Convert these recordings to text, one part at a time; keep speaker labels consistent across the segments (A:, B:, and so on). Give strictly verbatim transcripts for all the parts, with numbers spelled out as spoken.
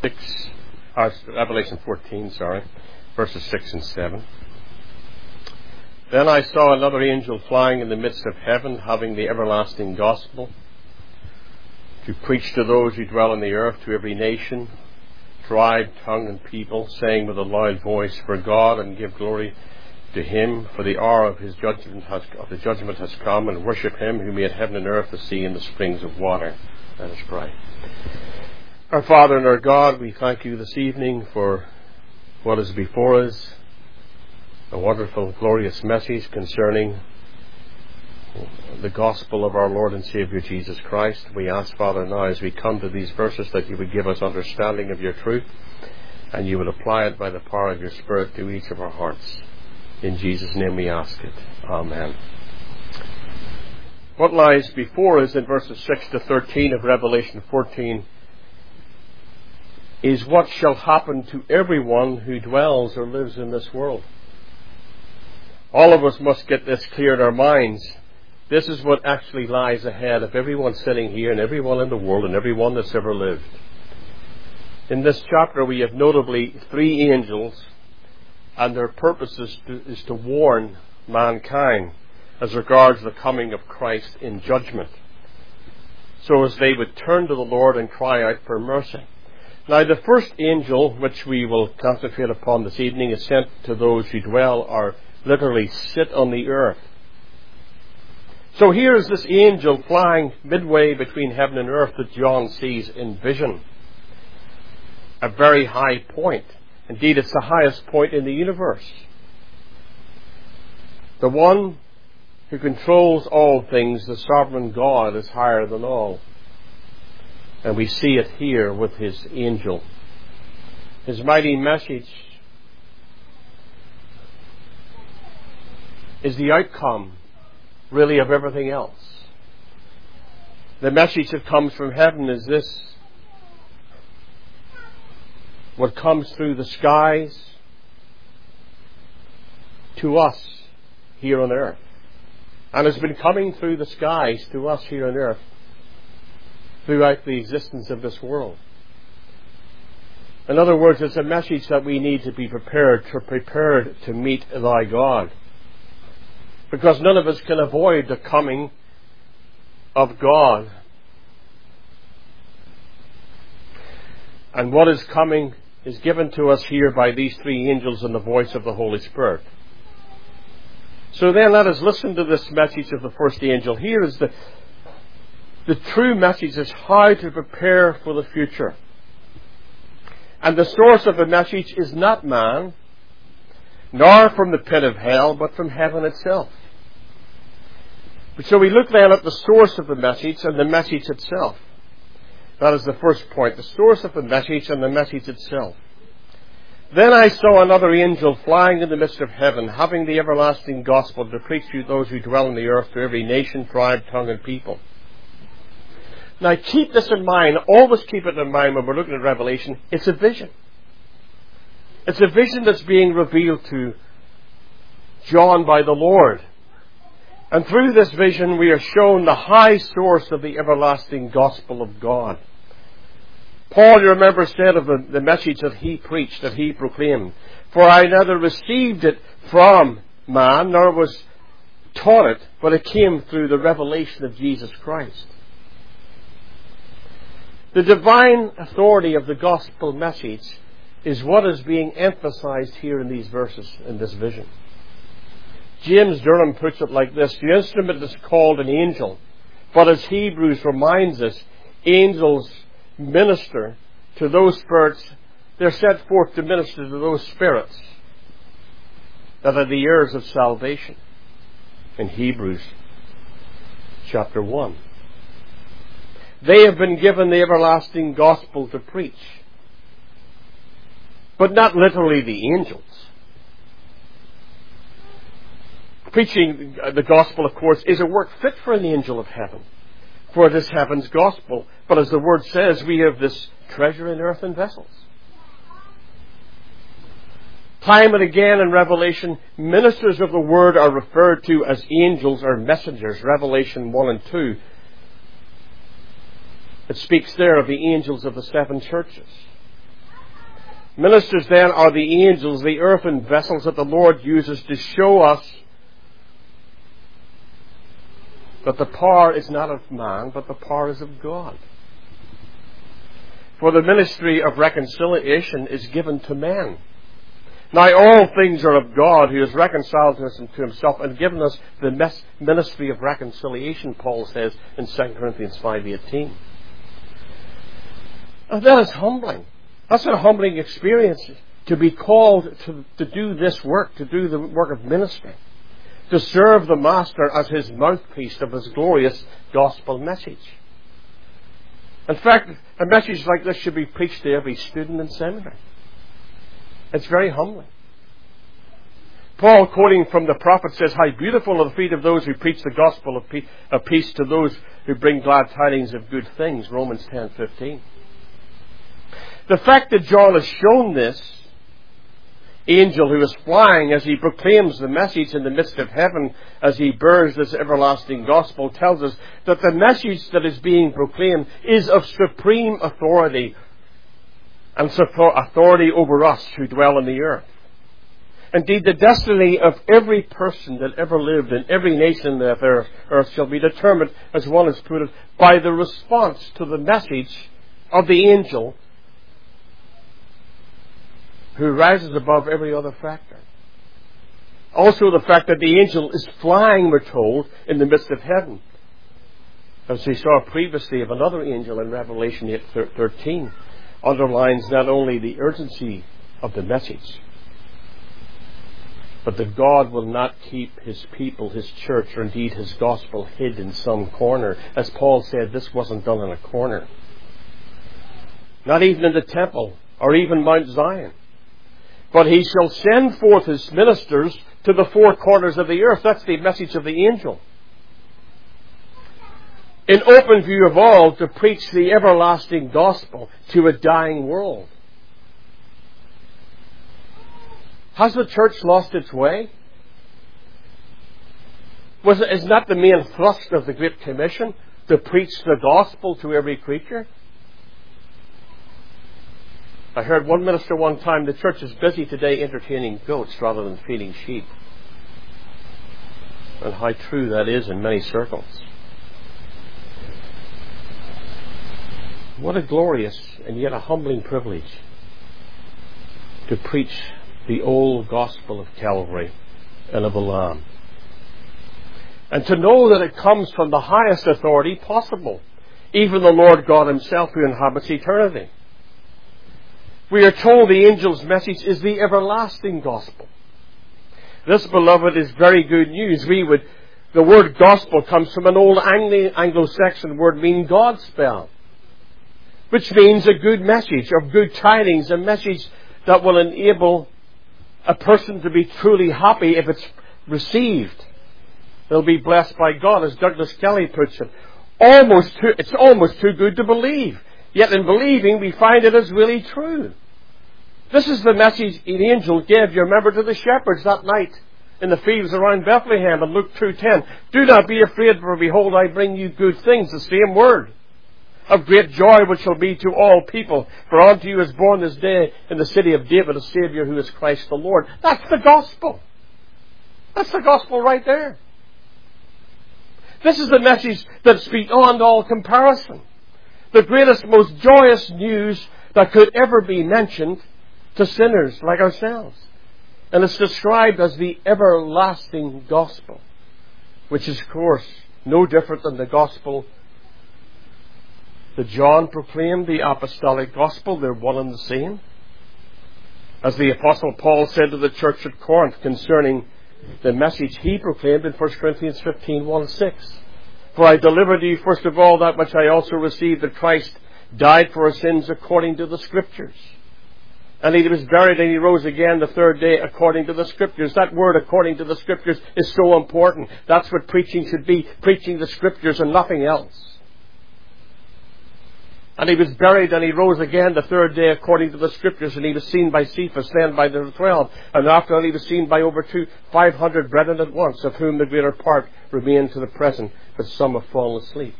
A: six, uh, Revelation fourteen, sorry, verses six and seven. Then I saw another angel flying in the midst of heaven, having the everlasting gospel, to preach to those who dwell on the earth, to every nation, tribe, tongue, and people, saying with a loud voice, For God, and give glory to Him, for the hour of His judgment has, of the judgment has come, and worship Him who made heaven and earth, the sea, and the springs of water. Let us pray. Our Father and our God, we thank You this evening for what is before us, a wonderful, glorious message concerning the gospel of our Lord and Saviour Jesus Christ. We ask, Father, now as we come to these verses, that You would give us understanding of Your truth, and You would apply it by the power of Your Spirit to each of our hearts. In Jesus' name we ask it. Amen. What lies before us in verses six to thirteen of Revelation fourteen is what shall happen to everyone who dwells or lives in this world. All of us must get this clear in our minds. This is what actually lies ahead of everyone sitting here and everyone in the world and everyone that's ever lived. In this chapter we have notably three angels, and their purpose is to, is to warn mankind as regards the coming of Christ in judgment, so as they would turn to the Lord and cry out for mercy. Now, the first angel, which we will concentrate upon this evening, is sent to those who dwell or literally sit on the earth. So here is this angel flying midway between heaven and earth that John sees in vision. A very high point. Indeed, it's the highest point in the universe. The one who controls all things, the sovereign God, is higher than all. And we see it here with His angel. His mighty message is the outcome, really, of everything else. The message that comes from heaven is this: what comes through the skies to us here on earth, and has been coming through the skies to us here on earth throughout the existence of this world. In other words, it's a message that we need to be prepared to prepared to meet thy God, because none of us can avoid the coming of God. And what is coming is given to us here by these three angels in the voice of the Holy Spirit. So then let us listen to this message of the first angel. Here is the, the true message is how to prepare for the future. And the source of the message is not man, nor from the pit of hell, but from heaven itself. So we look then at the source of the message and the message itself. That is the first point, the source of the message and the message itself. Then I saw another angel flying in the midst of heaven, having the everlasting gospel to preach to those who dwell on the earth, to every nation, tribe, tongue, and people. Now keep this in mind, always keep it in mind when we're looking at Revelation. It's a vision. It's a vision that's being revealed to John by the Lord. And through this vision we are shown the high source of the everlasting gospel of God. Paul, you remember, said of the, the message that he preached, that he proclaimed, For I neither received it from man, nor was taught it, but it came through the revelation of Jesus Christ. The divine authority of the gospel message is what is being emphasized here in these verses, in this vision. James Durham puts it like this: the instrument is called an angel, but as Hebrews reminds us, angels minister to those spirits. They're set forth to minister to those spirits that are the heirs of salvation in Hebrews chapter one. They have been given the everlasting gospel to preach, but not literally the angels. Preaching the gospel, of course, is a work fit for an angel of heaven, for it is heaven's gospel. But as the word says, we have this treasure in earthen vessels. Time and again in Revelation, ministers of the word are referred to as angels or messengers. Revelation one and two. It speaks there of the angels of the seven churches. Ministers then are the angels, the earthen vessels that the Lord uses to show us that the power is not of man, but the power is of God. For the ministry of reconciliation is given to men. Now all things are of God, who has reconciled us to himself and given us the ministry of reconciliation, Paul says in Second Corinthians five eighteen. And that is humbling. That's a humbling experience, to be called to, to do this work, to do the work of ministry, to serve the Master as his mouthpiece of his glorious gospel message. In fact, a message like this should be preached to every student in seminary. It's very humbling. Paul, quoting from the prophet, says, "How beautiful are the feet of those who preach the gospel of peace, of peace to those who bring glad tidings of good things." Romans ten fifteen. The fact that John has shown this angel who is flying as he proclaims the message in the midst of heaven, as he bears this everlasting gospel, tells us that the message that is being proclaimed is of supreme authority, and authority over us who dwell on the earth. Indeed, the destiny of every person that ever lived in every nation on the earth shall be determined, as one has put it, by the response to the message of the angel, who rises above every other factor. Also the fact that the angel is flying, we're told, in the midst of heaven, as we saw previously of another angel in Revelation eight thirteen, underlines not only the urgency of the message, but that God will not keep his people, his church, or indeed his gospel hid in some corner. As Paul said, this wasn't done in a corner. Not even in the temple, or even Mount Zion. But he shall send forth his ministers to the four corners of the earth. That's the message of the angel. In open view of all, to preach the everlasting gospel to a dying world. Has the church lost its way? Was it, is not the main thrust of the Great Commission to preach the gospel to every creature? I heard one minister one time, the church is busy today entertaining goats rather than feeding sheep. And how true that is in many circles. What a glorious and yet a humbling privilege to preach the old gospel of Calvary and of the Lamb. And to know that it comes from the highest authority possible, even the Lord God himself who inhabits eternity. We are told the angel's message is the everlasting gospel. This, beloved, is very good news. We would, the word gospel comes from an old Anglo-Saxon word meaning Godspell, which means a good message, of good tidings, a message that will enable a person to be truly happy if it's received. They'll be blessed by God, as Douglas Kelly puts it. Almost too, it's almost too good to believe. Yet in believing, we find it is really true. This is the message the angel gave, you remember, to the shepherds that night in the fields around Bethlehem in Luke two ten. "Do not be afraid, for behold, I bring you good things," the same word, "of great joy which shall be to all people. For unto you is born this day in the city of David a Saviour, who is Christ the Lord." That's the gospel. That's the gospel right there. This is the message that's beyond all comparison. The greatest, most joyous news that could ever be mentioned to sinners like ourselves. And it's described as the everlasting gospel, which is, of course, no different than the gospel that John proclaimed, the apostolic gospel. They're one and the same. As the Apostle Paul said to the church at Corinth concerning the message he proclaimed in First Corinthians fifteen, one to six. "For I delivered to you first of all that which I also received, that Christ died for our sins according to the Scriptures. And he was buried and he rose again the third day according to the Scriptures." That word, according to the Scriptures, is so important. That's what preaching should be, preaching the Scriptures and nothing else. "And he was buried and he rose again the third day according to the Scriptures, and he was seen by Cephas, then by the twelve, and after that he was seen by over two, five hundred brethren at once, of whom the greater part remain to the present, but some have fallen asleep."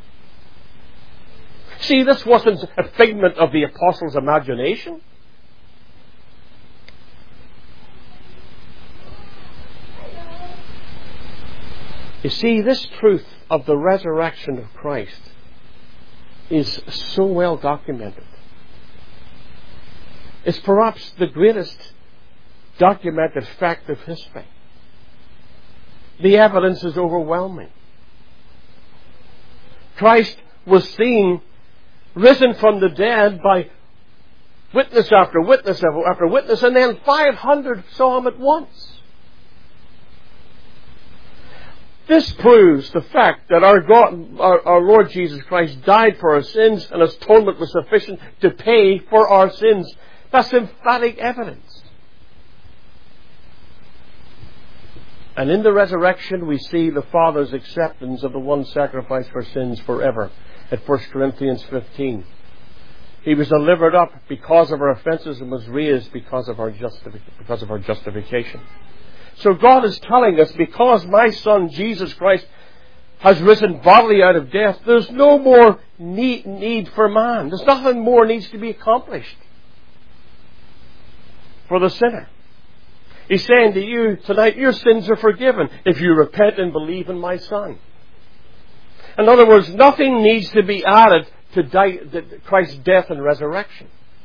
A: See, this wasn't a figment of the apostles' imagination. You see, this truth of the resurrection of Christ is so well documented. It's perhaps the greatest documented fact of history. The evidence is overwhelming. Christ was seen risen from the dead by witness after witness after witness, and then five hundred saw him at once. This proves the fact that our God, our, our Lord Jesus Christ died for our sins, and His atonement was sufficient to pay for our sins. That's emphatic evidence. And in the resurrection, we see the Father's acceptance of the one sacrifice for sins forever. At First Corinthians fifteen. He was delivered up because of our offenses and was raised because of our justific- because of our justification. So God is telling us, because my Son Jesus Christ has risen bodily out of death, there's no more need, need for man. There's nothing more needs to be accomplished for the sinner. He's saying to you tonight, your sins are forgiven if you repent and believe in my Son. In other words, nothing needs to be added to die, Christ's death and resurrection.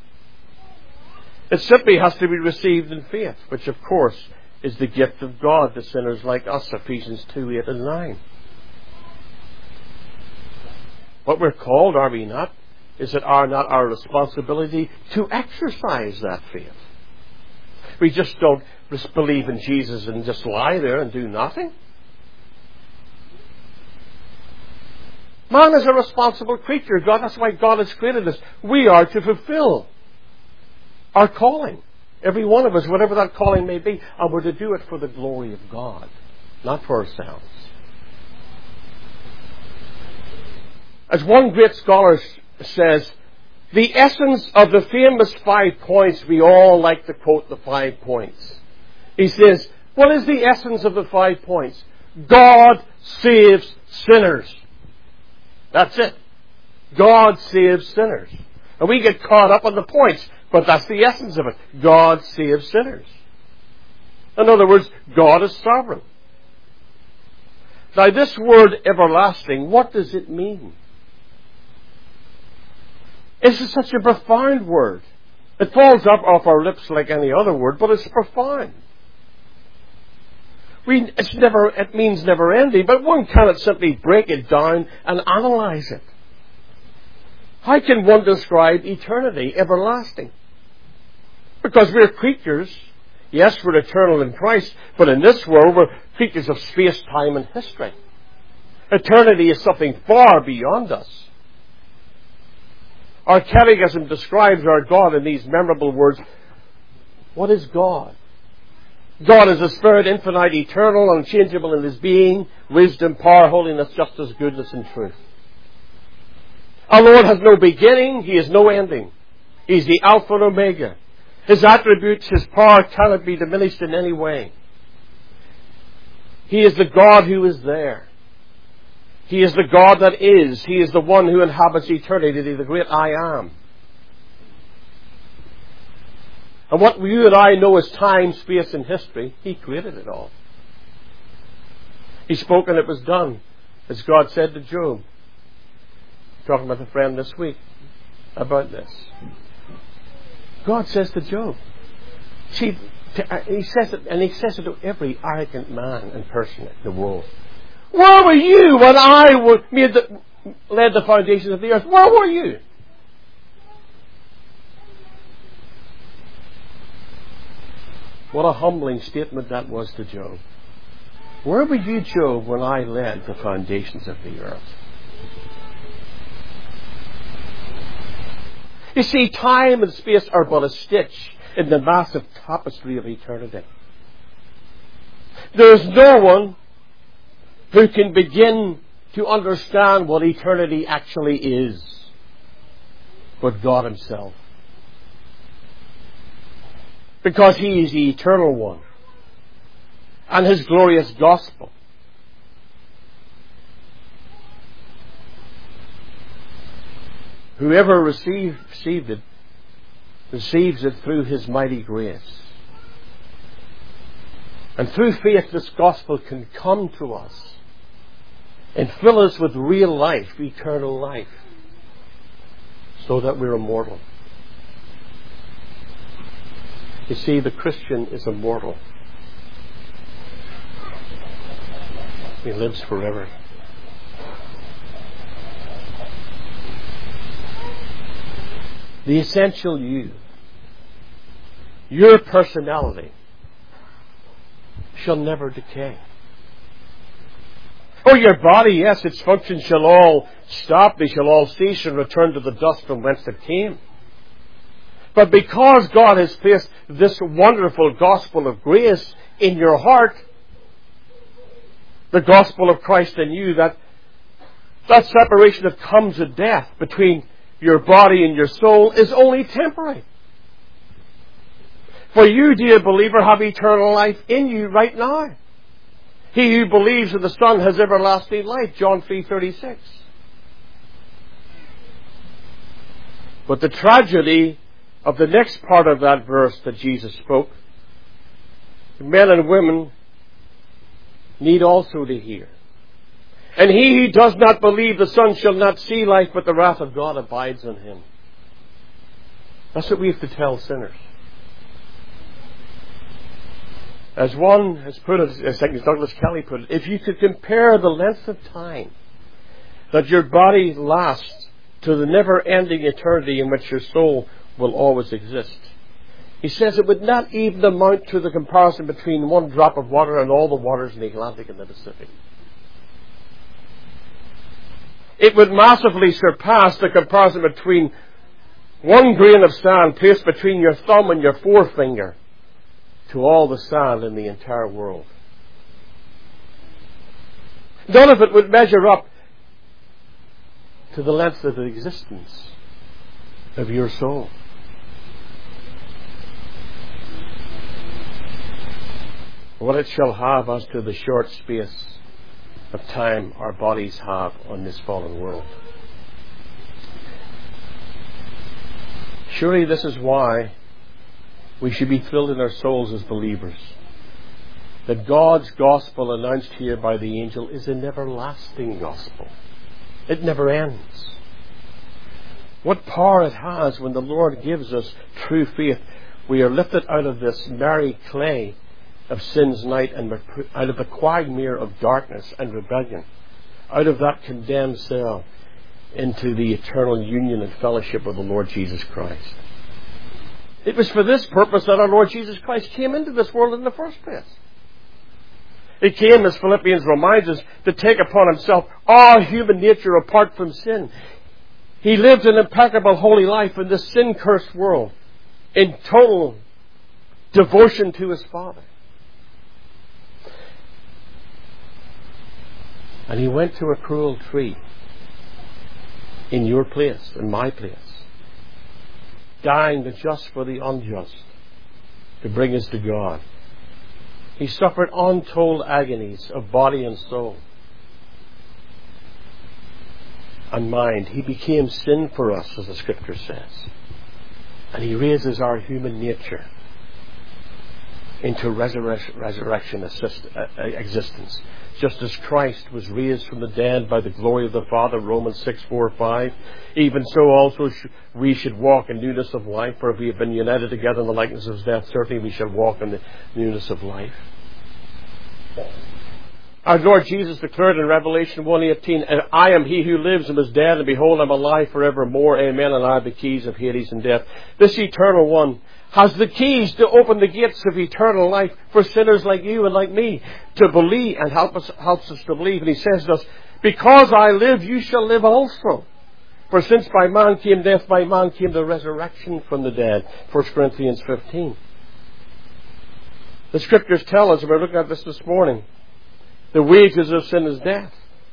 A: It simply has to be received in faith, which of course is the gift of God to sinners like us, Ephesians two, eight and nine. What we're called, are we not? Is it our, not our responsibility to exercise that faith? We just don't just believe in Jesus and just lie there and do nothing. Man is a responsible creature. God, that's why God has created us. We are to fulfill our calling. Every one of us, whatever that calling may be. And we're to do it for the glory of God, not for ourselves. As one great scholar says, the essence of the famous five points, we all like to quote the five points. He says, what is the essence of the five points? God saves sinners. That's it. God saves sinners. And we get caught up on the points, but that's the essence of it. God saves sinners. In other words, God is sovereign. Now, this word everlasting, what does it mean? It's such a profound word. It falls up off our lips like any other word, but it's profound. We, it's never, it means never ending, but one cannot simply break it down and analyze it. How can one describe eternity, everlasting? Because we're creatures. Yes, we're eternal in Christ, but in this world we're creatures of space, time, and history. Eternity is something far beyond us. Our catechism describes our God in these memorable words. What is God? God is a spirit, infinite, eternal, unchangeable in His being, wisdom, power, holiness, justice, goodness, and truth. Our Lord has no beginning, He has no ending. He's the Alpha and Omega. His attributes, His power cannot be diminished in any way. He is the God who is there. He is the God that is. He is the one who inhabits eternity, the great I Am. And what you and I know as time, space, and history, He created it all. He spoke and it was done, as God said to Job. Talking with a friend this week about this. God says to Job, see, he says it, and He says it to every arrogant man and person in the world. Where were you when I made the, laid the foundations of the earth? Where were you? What a humbling statement that was to Job. Where were you, Job, when I laid the foundations of the earth? You see, time and space are but a stitch in the massive tapestry of eternity. There is no one who can begin to understand what eternity actually is but God Himself. Because He is the eternal one. And His glorious gospel. Whoever received, received it, receives it through His mighty grace. And through faith this gospel can come to us and fill us with real life, eternal life, so that we're immortal. You see, the Christian is immortal. He lives forever. The essential you, your personality, shall never decay. Oh, your body, yes, its functions shall all stop. They shall all cease and return to the dust from whence it came. But because God has placed this wonderful gospel of grace in your heart, the gospel of Christ in you, that that separation that comes at death between your body and your soul is only temporary. For you, dear believer, have eternal life in you right now. He who believes in the Son has everlasting life, John three thirty-six. But the tragedy of the next part of that verse that Jesus spoke, men and women need also to hear. And he who does not believe the Son shall not see life, but the wrath of God abides on him. That's what we have to tell sinners. As one has put it, as Douglas Kelly put it, if you could compare the length of time that your body lasts to the never-ending eternity in which your soul will always exist, he says it would not even amount to the comparison between one drop of water and all the waters in the Atlantic and the Pacific. It would massively surpass the comparison between one grain of sand placed between your thumb and your forefinger to all the sand in the entire world. None of it would measure up to the length of the existence of your soul. What it shall have as to the short space of time our bodies have on this fallen world. Surely this is why we should be thrilled in our souls as believers, that God's gospel announced here by the angel is an everlasting gospel. It never ends. What power it has when the Lord gives us true faith. We are lifted out of this merry clay of sin's night and out of the quagmire of darkness and rebellion, out of that condemned cell into the eternal union and fellowship of the Lord Jesus Christ. It was for this purpose that our Lord Jesus Christ came into this world in the first place. He came, as Philippians reminds us, to take upon himself all human nature apart from sin. He lived an impeccable holy life in this sin-cursed world in total devotion to his Father. And he went to a cruel tree in your place, in my place, dying the just for the unjust to bring us to God. He suffered untold agonies of body and soul and mind. He became sin for us, as the Scripture says. And he raises our human nature into resurrection, resurrection assist, uh, existence. Just as Christ was raised from the dead by the glory of the Father, Romans six, four, five, even so also sh- we should walk in newness of life, for if we have been united together in the likeness of his death, certainly we shall walk in the newness of life. Our Lord Jesus declared in Revelation one eighteen, I am he who lives and was dead, and behold, I am alive forevermore. Amen. And I have the keys of Hades and death. This eternal one has the keys to open the gates of eternal life for sinners like you and like me to believe, and help us, helps us to believe. And he says to us, because I live, you shall live also. For since by man came death, by man came the resurrection from the dead. First Corinthians fifteen. The Scriptures tell us, and we're looking at this this morning, the wages of sin is death.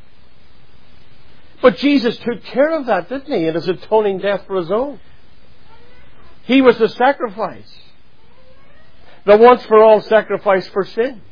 A: But Jesus took care of that, didn't he, in his atoning death for his own. He was the sacrifice, the once-for-all sacrifice for sin.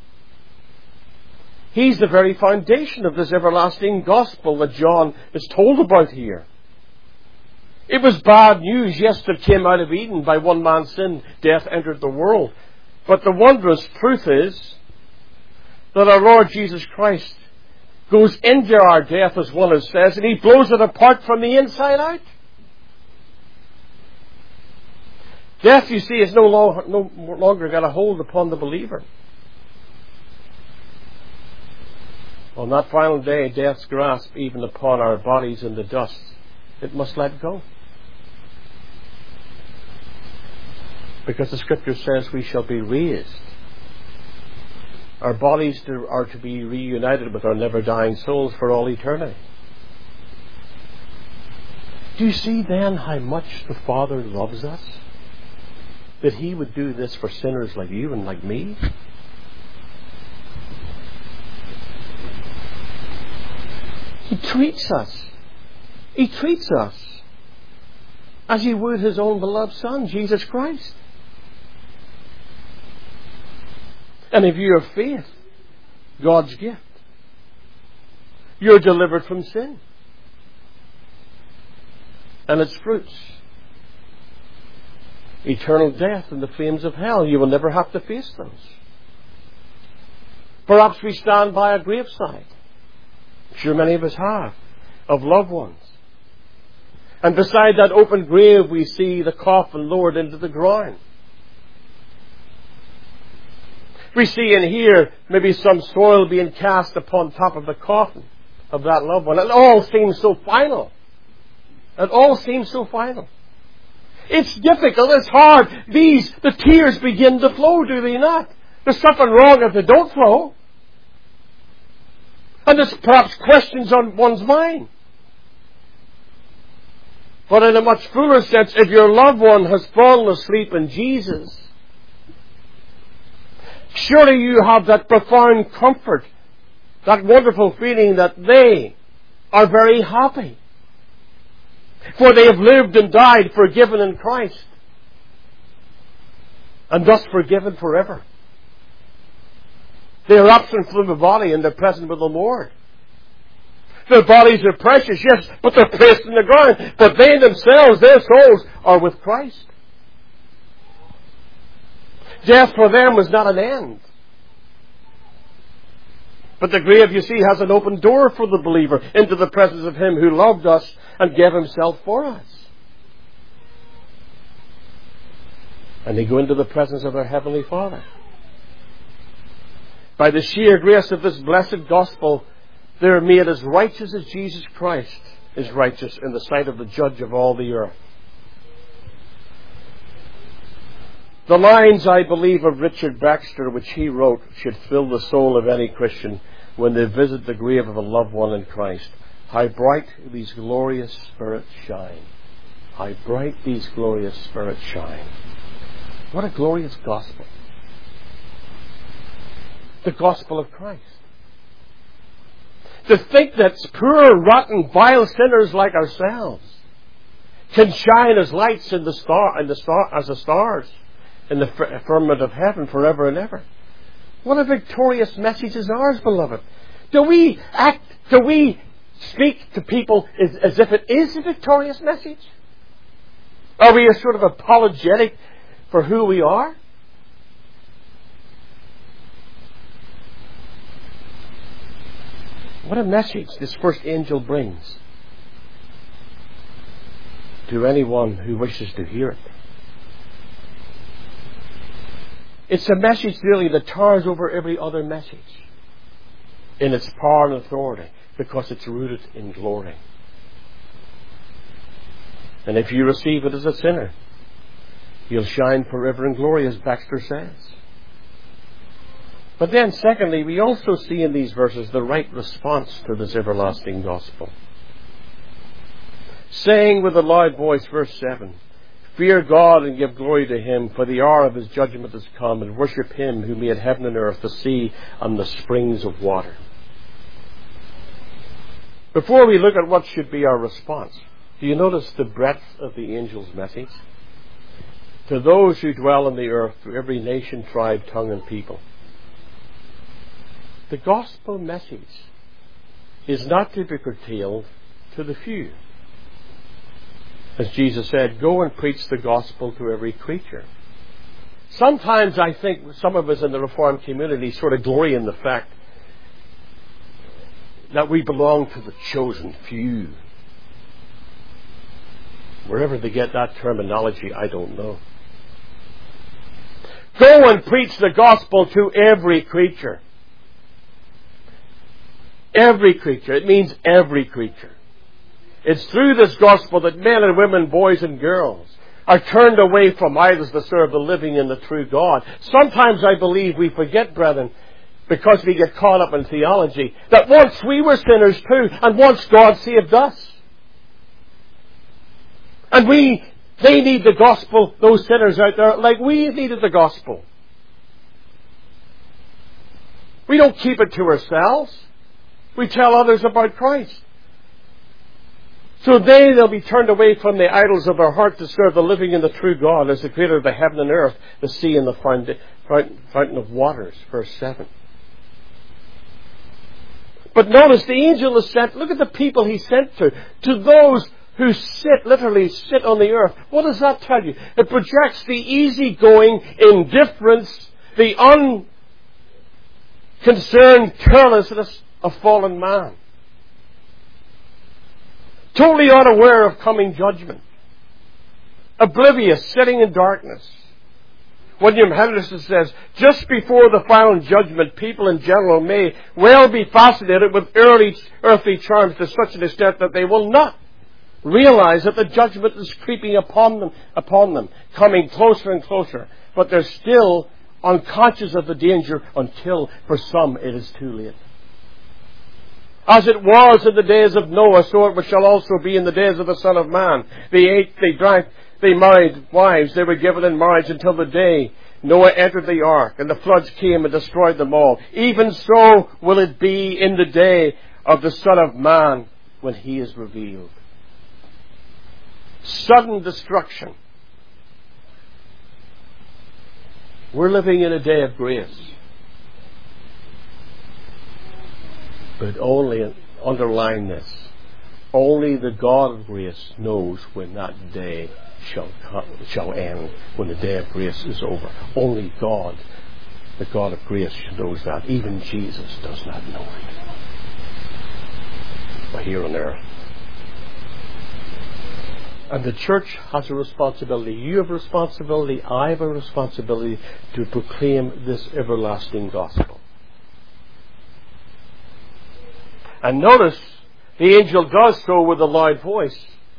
A: He's the very foundation of this everlasting gospel that John is told about here. It was bad news, yes, that came out of Eden. By one man's sin, death entered the world. But the wondrous truth is that our Lord Jesus Christ goes into our death, as one has says, and He blows it apart from the inside out. Death, you see, is no, long, no longer got a hold upon the believer. On that final day, death's grasp even upon our bodies in the dust, it must let go. Because the Scripture says we shall be raised. Our bodies are to be reunited with our never-dying souls for all eternity. Do you see then how much the Father loves us? That He would do this for sinners like you and like me? He treats us. He treats us as He would His own beloved Son, Jesus Christ. And if you have faith, God's gift, you're delivered from sin and its fruits. Eternal death and the flames of hell. You will never have to face those. Perhaps we stand by a graveside. I'm sure many of us have, of loved ones. And beside that open grave we see the coffin lowered into the ground. We see and hear maybe some soil being cast upon top of the coffin of that loved one. It all seems so final. It all seems so final. It's difficult. It's hard. These, the tears begin to flow, do they not? There's something wrong if they don't flow. And there's perhaps questions on one's mind. But in a much fuller sense, if your loved one has fallen asleep in Jesus, surely you have that profound comfort, that wonderful feeling that they are very happy. For they have lived and died forgiven in Christ, and thus forgiven forever. They are absent from the body and they're present with the Lord. Their bodies are precious, yes, but they're placed in the ground. But they themselves, their souls, are with Christ. Death for them was not an end. But the grave, you see, has an open door for the believer into the presence of Him who loved us and gave Himself for us. And they go into the presence of their Heavenly Father. By the sheer grace of this blessed gospel, they are made as righteous as Jesus Christ is righteous in the sight of the Judge of all the earth. The lines, I believe, of Richard Baxter, which he wrote, should fill the soul of any Christian when they visit the grave of a loved one in Christ. How bright these glorious spirits shine. How bright these glorious spirits shine. What a glorious gospel. The gospel of Christ. To think that poor, rotten, vile sinners like ourselves can shine as lights in the star, in the star, as the stars in the firmament of heaven forever and ever. What a victorious message is ours, beloved. Do we act, do we speak to people as, as if it is a victorious message? Are we a sort of apologetic for who we are? What a message this first angel brings to anyone who wishes to hear it. It's a message really that towers over every other message in its power and authority because it's rooted in glory. And if you receive it as a sinner, you'll shine forever in glory, as Baxter says. But then, secondly, we also see in these verses the right response to this everlasting gospel. Saying with a loud voice, verse seven, "Fear God and give glory to Him, for the hour of His judgment has come, and worship Him who made heaven and earth, the sea, and the springs of water." Before we look at what should be our response, do you notice the breadth of the angel's message? To those who dwell on the earth, to every nation, tribe, tongue, and people. The gospel message is not to be curtailed to the few. As Jesus said, go and preach the gospel to every creature. Sometimes I think some of us in the Reformed community sort of glory in the fact that we belong to the chosen few. Wherever they get that terminology, I don't know. Go and preach the gospel to every creature. Every creature. It means every creature. It's through this gospel that men and women, boys and girls, are turned away from idols to serve the living and the true God. Sometimes I believe we forget, brethren, because we get caught up in theology, that once we were sinners too, and once God saved us. And we, they need the gospel, those sinners out there, like we needed the gospel. We don't keep it to ourselves. We tell others about Christ. So they, they'll be turned away from the idols of their heart to serve the living and the true God as the creator of the heaven and earth, the sea and the fountain of waters. Verse seven. But notice the angel is sent, look at the people he sent to, to those who sit, literally sit on the earth. What does that tell you? It projects the easygoing indifference, the unconcerned carelessness of fallen man. Totally unaware of coming judgment. Oblivious, sitting in darkness. William Henderson says, just before the final judgment, people in general may well be fascinated with early earthly charms to such an extent that they will not realize that the judgment is creeping upon them, upon them, coming closer and closer. But they're still unconscious of the danger until, for some, it is too late. As it was in the days of Noah, so it shall also be in the days of the Son of Man. They ate, they drank, they married wives, they were given in marriage until the day Noah entered the ark, and the floods came and destroyed them all. Even so will it be in the day of the Son of Man when he is revealed. Sudden destruction. We're living in a day of grace. But only, underline this, only the God of grace knows when that day shall come, shall end, when the day of grace is over. Only God, the God of grace, knows that. Even Jesus does not know it. But here on earth. And the church has a responsibility. You have a responsibility. I have a responsibility to proclaim this everlasting gospel. And notice, the angel does so with a loud voice.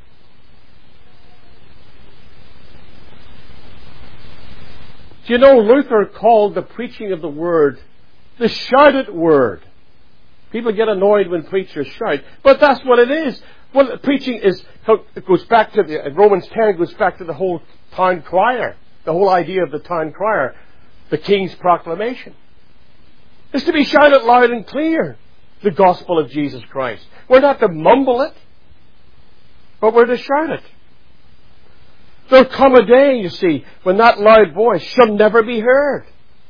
A: Do you know, Luther called the preaching of the word the shouted word. People get annoyed when preachers shout, but that's what it is. Well, preaching is, it goes back to the, Romans ten goes back to the whole town crier, the whole idea of the town crier, the king's proclamation. It's to be shouted loud and clear, the gospel of Jesus Christ. We're not to mumble it, but we're to shout it. There'll come a day, you see, when that loud voice shall never be heard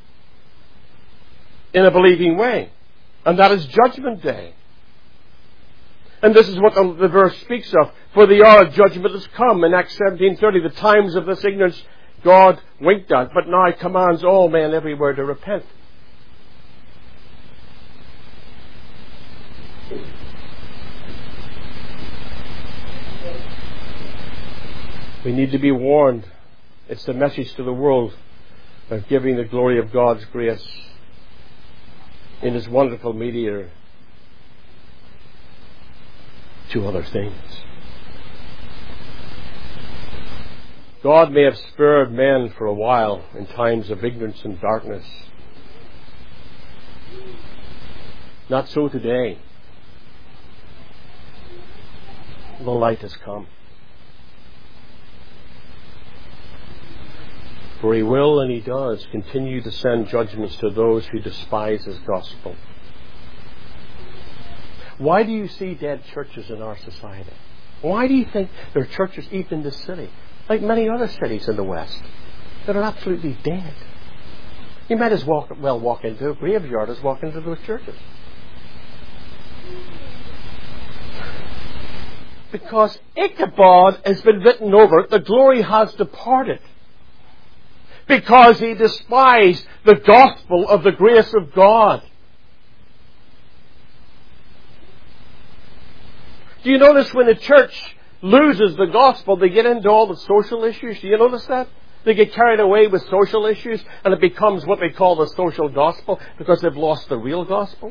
A: in a believing way. And that is Judgment Day. And this is what the, the verse speaks of. For the hour of judgment has come. In Acts seventeen thirty, the times of this ignorance God winked at, but now commands all men everywhere to repent. We need to be warned. It's the message to the world of giving the glory of God's grace in His wonderful mediator to other things. God may have spared men for a while in times of ignorance and darkness. Not so today. The light has come. For He will, and He does, continue to send judgments to those who despise His gospel. Why do you see dead churches in our society? Why do you think there are churches even in this city, like many other cities in the West, that are absolutely dead? You might as well walk into a graveyard as walk into those churches. Because Ichabod has been written over it, the glory has departed. Because he despised the gospel of the grace of God. Do you notice when the church loses the gospel, they get into all the social issues? Do you notice that? They get carried away with social issues, and it becomes what they call the social gospel because they've lost the real gospel.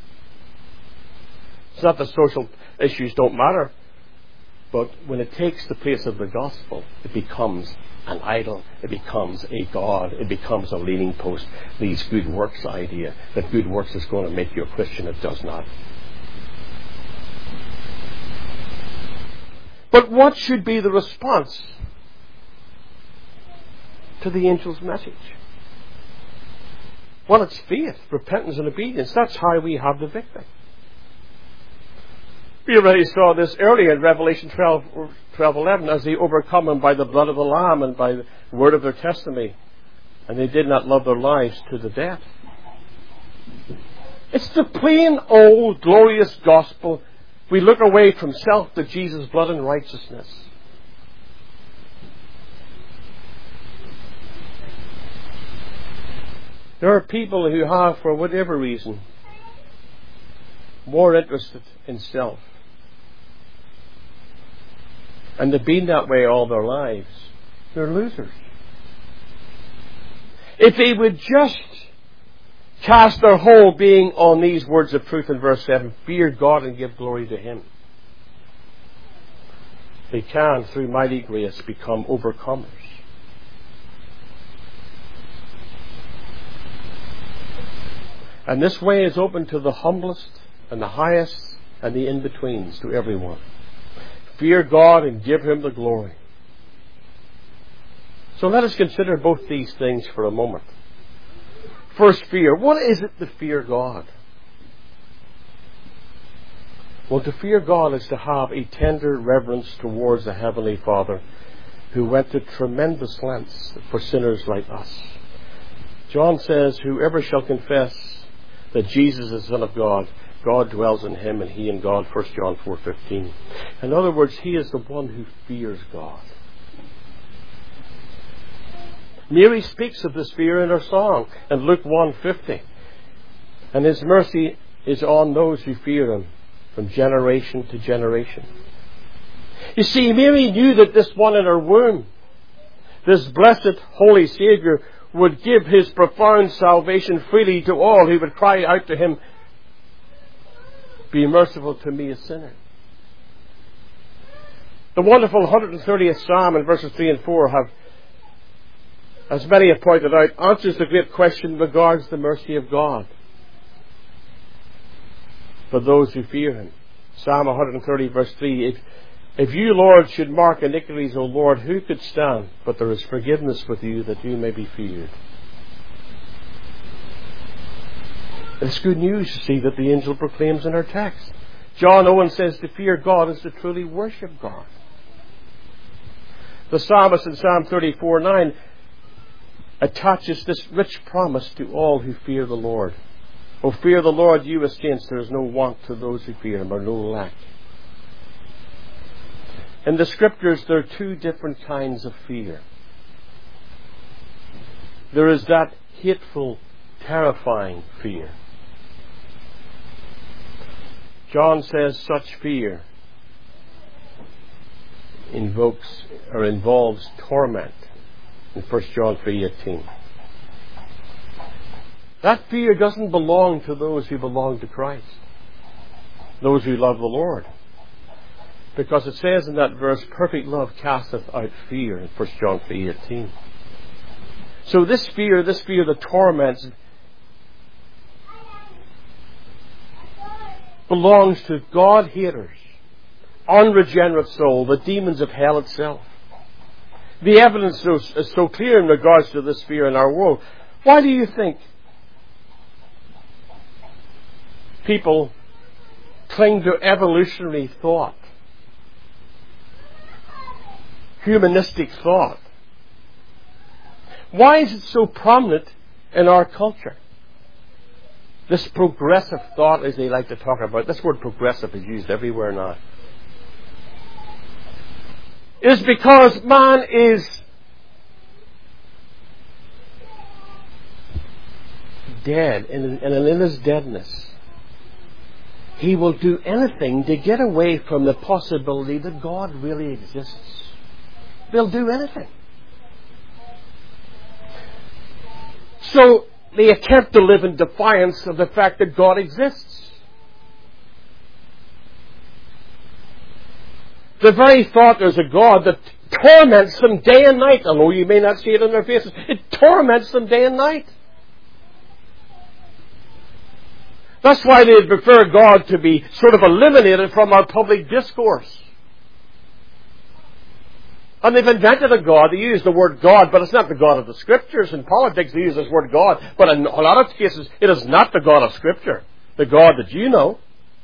A: It's not that social issues don't matter, but when it takes the place of the gospel, it becomes an idol, it becomes a god, it becomes a leaning post. These good works idea, that good works is going to make you a Christian, it does not. But what should be the response to the angel's message? Well, it's faith, repentance and obedience. That's how we have the victory. We already saw this earlier in Revelation twelve, twelve eleven, as they overcome him by the blood of the Lamb and by the word of their testimony, and they did not love their lives to the death. It's the plain old glorious gospel. We look away from self to Jesus' blood and righteousness. There are people who have, for whatever reason, more interested in self. And they've been that way all their lives. They're losers. If they would just cast their whole being on these words of truth in verse seven, fear God and give glory to Him, they can, through mighty grace, become overcomers. And this way is open to the humblest and the highest and the in-betweens, to everyone. Fear God and give Him the glory. So let us consider both these things for a moment. First, fear. What is it to fear God? Well, to fear God is to have a tender reverence towards the Heavenly Father who went to tremendous lengths for sinners like us. John says, whoever shall confess that Jesus is the Son of God, God dwells in him and he in God, First John four fifteen. In other words, he is the one who fears God. Mary speaks of this fear in her song in Luke one fifty. And His mercy is on those who fear Him from generation to generation. You see, Mary knew that this one in her womb, this blessed Holy Saviour, would give His profound salvation freely to all who would cry out to Him, be merciful to me, a sinner. The wonderful one hundred thirtieth Psalm in verses three and four have, as many have pointed out, answers the great question regards the mercy of God for those who fear Him. Psalm one hundred thirty verse three, if, if you, Lord, should mark iniquities, O Lord, who could stand? But there is forgiveness with you that you may be feared. It's good news to see that the angel proclaims in our text. John Owen says to fear God is to truly worship God. The psalmist in Psalm thirty-four nine attaches this rich promise to all who fear the Lord. O fear the Lord, you as saints, there is no want to those who fear Him, or no lack. In the Scriptures there are two different kinds of fear. There is that hateful, terrifying fear. John says such fear invokes or involves torment in First John three eighteen. That fear doesn't belong to those who belong to Christ, those who love the Lord. Because it says in that verse, perfect love casteth out fear in First John three eighteen. So this fear, this fear that torments, belongs to God-haters, unregenerate soul, the demons of hell itself. The evidence is so clear in regards to this fear in our world. Why do you think people cling to evolutionary thought, humanistic thought? Why is it so prominent in our culture? This progressive thought, as they like to talk about, this word progressive is used everywhere now. It is because man is dead, and in, in his deadness, he will do anything to get away from the possibility that God really exists. They'll do anything. So they attempt to live in defiance of the fact that God exists. The very thought there's a God that torments them day and night, although you may not see it in their faces, it torments them day and night. That's why they prefer God to be sort of eliminated from our public discourse. And they've invented a God. They use the word God, but it's not the God of the Scriptures. In politics, they use this word God, but in a lot of cases, it is not the God of Scripture. The God that you know.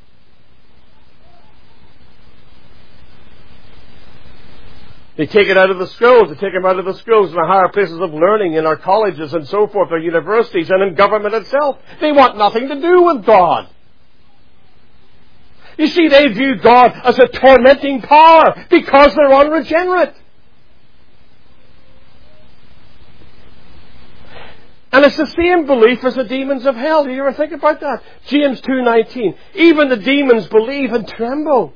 A: They take it out of the schools. They take them out of the schools and the higher places of learning in our colleges and so forth, our universities and in government itself. They want nothing to do with God. You see, they view God as a tormenting power because they're unregenerate. And it's the same belief as the demons of hell. Do you ever think about that? James two nineteen. Even the demons believe and tremble.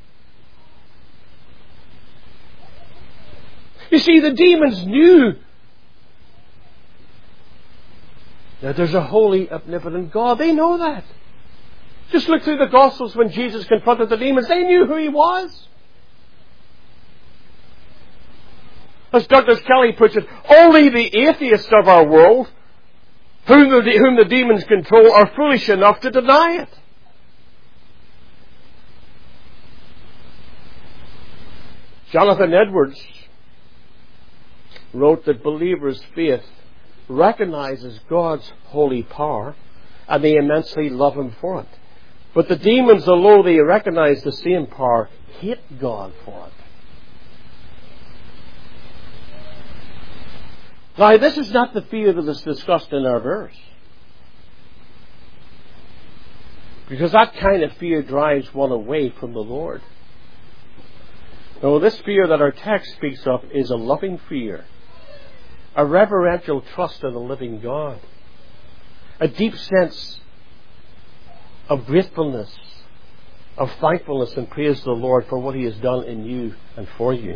A: You see, the demons knew that there's a holy, omnipotent God. They know that. Just look through the Gospels when Jesus confronted the demons. They knew who He was. As Douglas Kelly puts it, only the atheists of our world, whom the, whom the demons control, are foolish enough to deny it. Jonathan Edwards wrote that believers' faith recognizes God's holy power and they immensely love Him for it. But the demons, although they recognize the same power, hate God for it. Now, this is not the fear that is discussed in our verse. Because that kind of fear drives one away from the Lord. No, this fear that our text speaks of is a loving fear, a reverential trust in the living God, a deep sense of gratefulness, of thankfulness and praise to the Lord for what He has done in you and for you.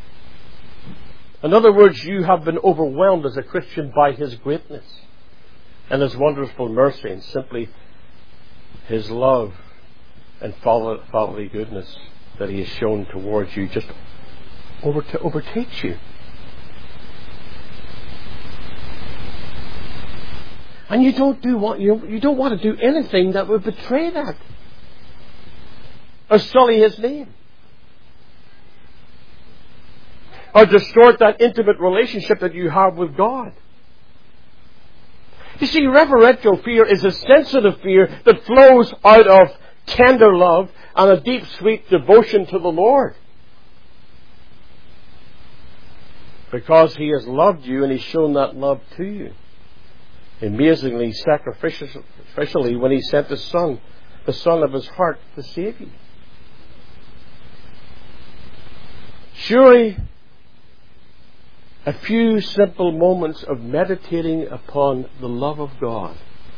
A: In other words, you have been overwhelmed as a Christian by His greatness and His wonderful mercy and simply His love and fatherly goodness that He has shown towards you just over overtakes you. And you don't do what you you don't want to do anything that would betray that or sully His name or distort that intimate relationship that you have with God. You see, reverential fear is a sensitive fear that flows out of tender love and a deep, sweet devotion to the Lord. Because He has loved you and He's shown that love to you. Amazingly, sacrificially, when He sent His Son, the Son of His heart, to save you. Surely, a few simple moments of meditating upon the love of God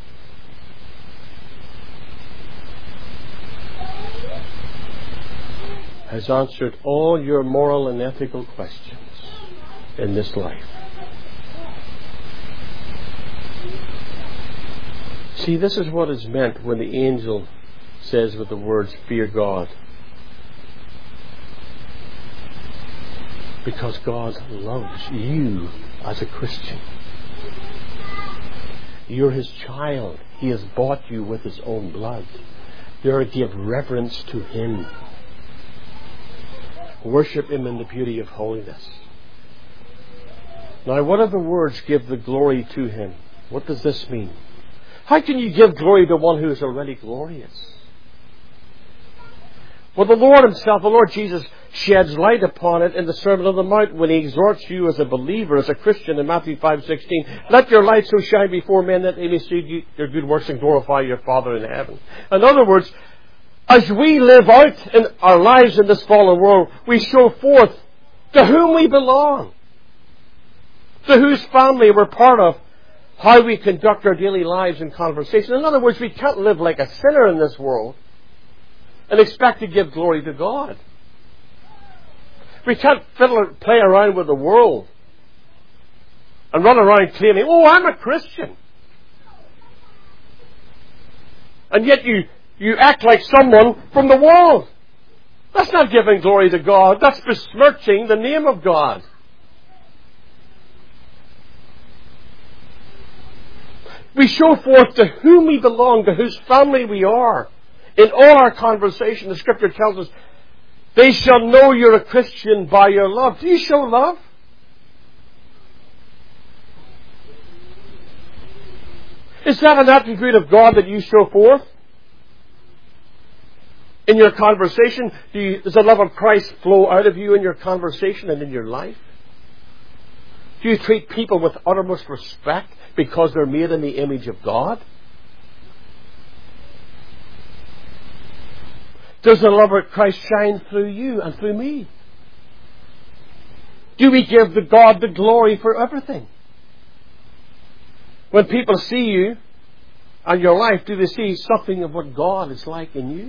A: has answered all your moral and ethical questions in this life. See, this is what is meant when the angel says with the words, fear God. Because God loves you as a Christian. You're His child. He has bought you with His own blood. You're to give reverence to Him. Worship Him in the beauty of holiness. Now, what are the words, give the glory to Him? What does this mean? How can you give glory to one who is already glorious? Well, the Lord Himself, the Lord Jesus, sheds light upon it in the Sermon on the Mount when He exhorts you as a believer, as a Christian in Matthew five sixteen. Let your light so shine before men that they may see your good works and glorify your Father in heaven. In other words, as we live out in our lives in this fallen world, we show forth to whom we belong, to whose family we're part of, how we conduct our daily lives and conversation. In other words, we can't live like a sinner in this world. and expect to give glory to God. We can't fiddle, play around with the world and run around claiming, oh, I'm a Christian. And yet you, you act like someone from the world. That's not giving glory to God. That's besmirching the name of God. We show forth to whom we belong, to whose family we are. In all our conversation, the Scripture tells us, they shall know you're a Christian by your love. Do you show love? Is that an attribute of God that you show forth? In your conversation, do you, does the love of Christ flow out of you in your conversation and in your life? Do you treat people with uttermost respect because they're made in the image of God? Does the love of Christ shine through you and through me? Do we give the God the glory for everything? When people see you and your life, do they see something of what God is like in you?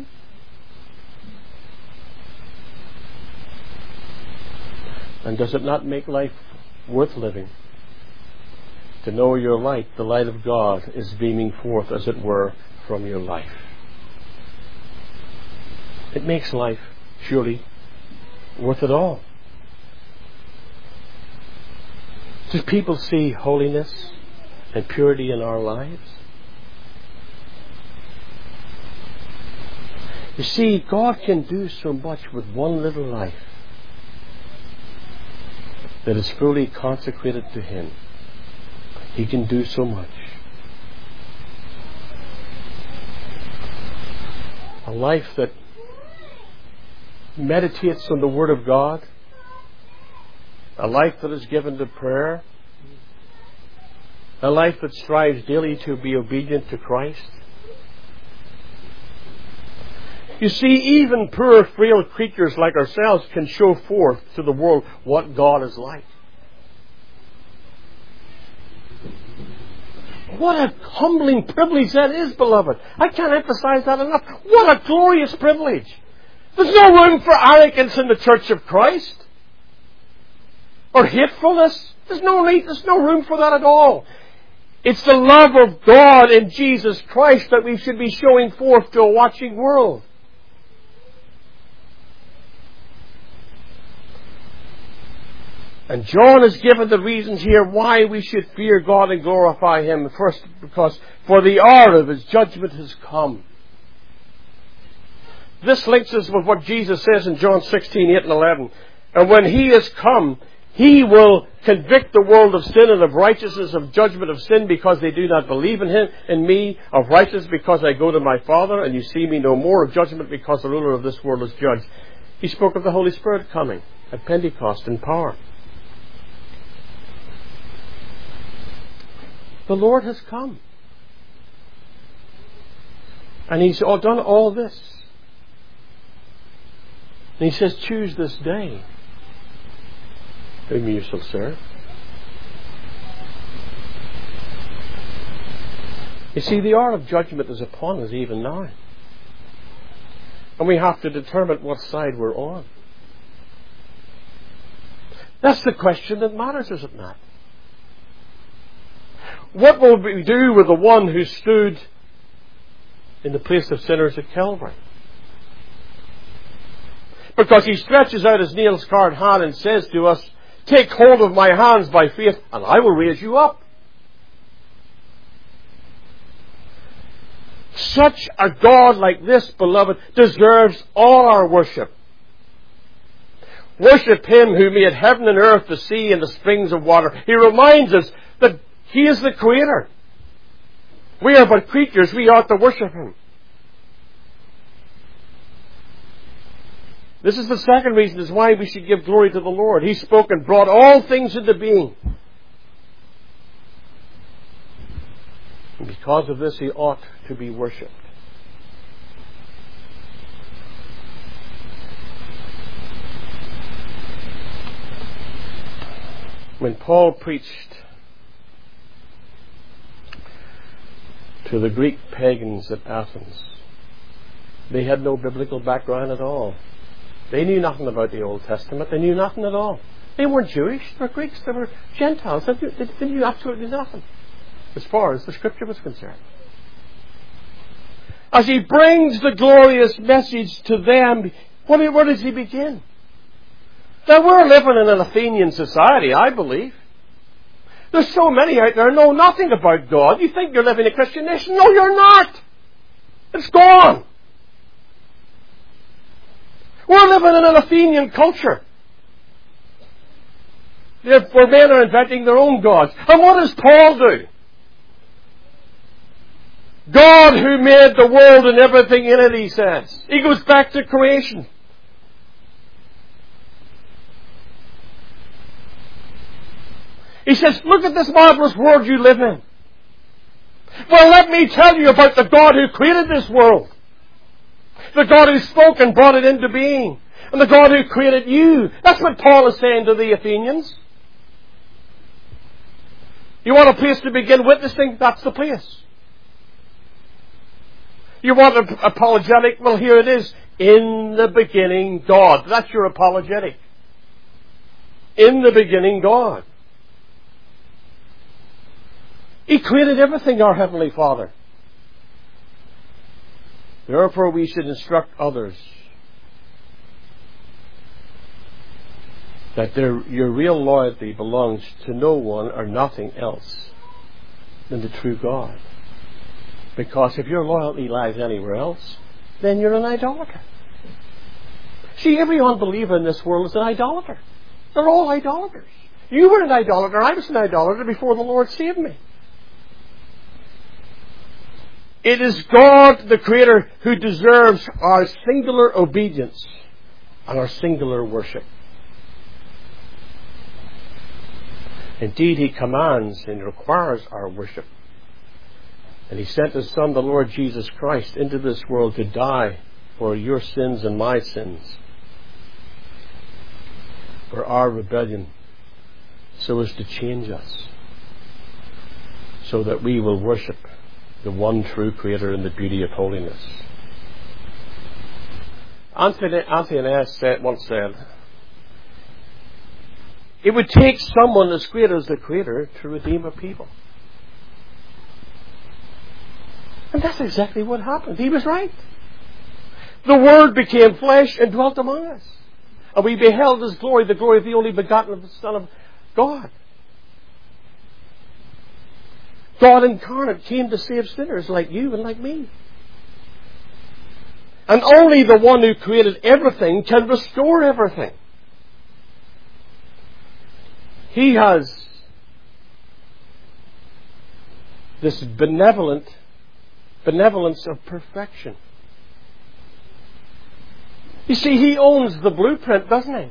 A: And does it not make life worth living to know your light, the light of God, is beaming forth, as it were, from your life? It makes life, surely, worth it all. Do people see holiness and purity in our lives? You see, God can do so much with one little life that is fully consecrated to Him. He can do so much. A life that meditates on the Word of God, a life that is given to prayer, a life that strives daily to be obedient to Christ. You see, even poor, frail creatures like ourselves can show forth to the world what God is like. What a humbling privilege that is, beloved. I can't emphasize that enough. What a glorious privilege. There's no room for arrogance in the Church of Christ. Or hatefulness. There's no need, there's no room for that at all. It's the love of God in Jesus Christ that we should be showing forth to a watching world. And John is given the reasons here why we should fear God and glorify Him. First, because for the hour of His judgment has come. This links us with what Jesus says in John sixteen, eight and eleven. And when He is come, He will convict the world of sin and of righteousness, of judgment of sin because they do not believe in Him, in me, of righteousness because I go to my Father and you see me no more, of judgment because the ruler of this world is judged. He spoke of the Holy Spirit coming at Pentecost in power. The Lord has come. And He's done all this. And He says, choose this day whom you shall serve. You see, the hour of judgment is upon us even now. And we have to determine what side we're on. That's the question that matters, is it not? What will we do with the one who stood in the place of sinners at Calvary? Because He stretches out His nail-scarred hand and says to us, take hold of my hands by faith and I will raise you up. Such a God like this, beloved, deserves all our worship. Worship Him who made heaven and earth, the sea and the springs of water. He reminds us that He is the Creator. We are but creatures. We ought to worship Him. This is the second reason is why we should give glory to the Lord. He spoke and brought all things into being. And because of this, He ought to be worshipped. When Paul preached to the Greek pagans at Athens, They had no biblical background at all. They knew nothing about the Old Testament. They knew nothing at all. They weren't Jewish. They were Greeks. They were Gentiles. They knew, they knew absolutely nothing as far as the Scripture was concerned. As he brings the glorious message to them, where does he begin? Now, we're living in an Athenian society, I believe. There's so many out there who know nothing about God. You think you're living in a Christian nation? No, you're not. It's gone. We're living in an Athenian culture, where men are inventing their own gods. And what does Paul do? God who made the world and everything in it, he says. He goes back to creation. He says, look at this marvelous world you live in. Well, let me tell you about the God who created this world. The God who spoke and brought it into being. And the God who created you. That's what Paul is saying to the Athenians. You want a place to begin witnessing? That's the place. You want an apologetic? Well, here it is. In the beginning, God. That's your apologetic. In the beginning, God. He created everything, our Heavenly Father. Therefore, we should instruct others that their, your real loyalty belongs to no one or nothing else than the true God. Because if your loyalty lies anywhere else, then you're an idolater. See, every unbeliever in this world is an idolater. They're all idolaters. You were an idolater. I was an idolater before the Lord saved me. It is God, the Creator, who deserves our singular obedience and our singular worship. Indeed, He commands and requires our worship. And He sent His Son, the Lord Jesus Christ, into this world to die for your sins and my sins, for our rebellion, so as to change us, so that we will worship the one true Creator in the beauty of holiness. Anthony, Anthony Ness said, once said, it would take someone as great as the Creator to redeem a people. And that's exactly what happened. He was right. The Word became flesh and dwelt among us. And we beheld His glory, the glory of the only begotten of the Son of God. God incarnate came to save sinners like you and like me. And only the one who created everything can restore everything. He has this benevolent benevolence of perfection. You see, He owns the blueprint, doesn't He?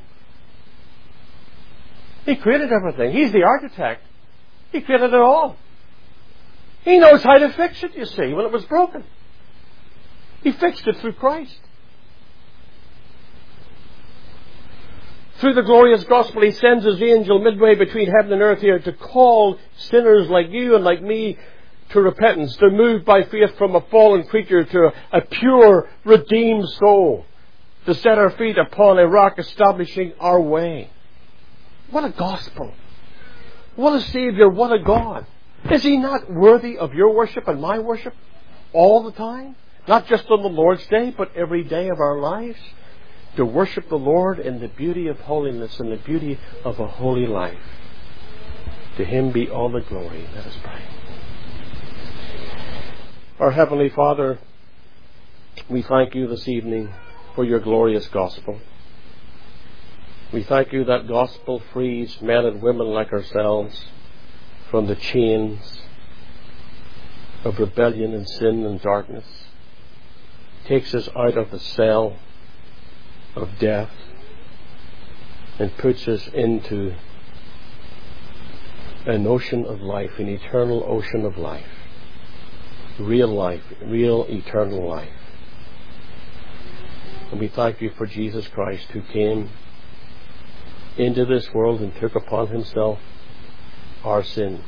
A: He created everything. He's the architect. He created it all. He knows how to fix it, you see, when it was broken. He fixed it through Christ. Through the glorious gospel, He sends His angel midway between heaven and earth here to call sinners like you and like me to repentance, to move by faith from a fallen creature to a pure, redeemed soul, to set our feet upon a rock establishing our way. What a gospel. What a Savior. What a God. Is He not worthy of your worship and my worship all the time? Not just on the Lord's Day, but every day of our lives? To worship the Lord in the beauty of holiness and the beauty of a holy life. To Him be all the glory. Let us pray. Our Heavenly Father, we thank You this evening for Your glorious gospel. We thank You that gospel frees men and women like ourselves from the chains of rebellion and sin and darkness, takes us out of the cell of death and puts us into an ocean of life, an eternal ocean of life, real life, real eternal life. And we thank You for Jesus Christ, who came into this world and took upon Himself our sin.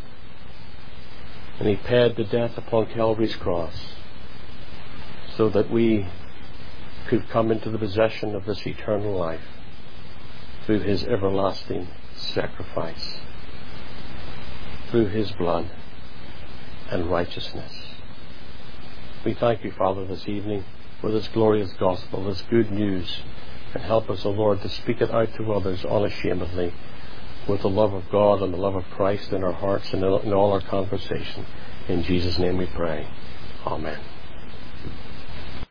A: And He paid the death upon Calvary's cross so that we could come into the possession of this eternal life through his everlasting sacrifice, through his blood and righteousness. We thank you, Father, this evening for this glorious gospel, this good news, and help us, O Lord, to speak it out to others unashamedly with the love of God and the love of Christ in our hearts and in all our conversation. In Jesus' name we pray. Amen.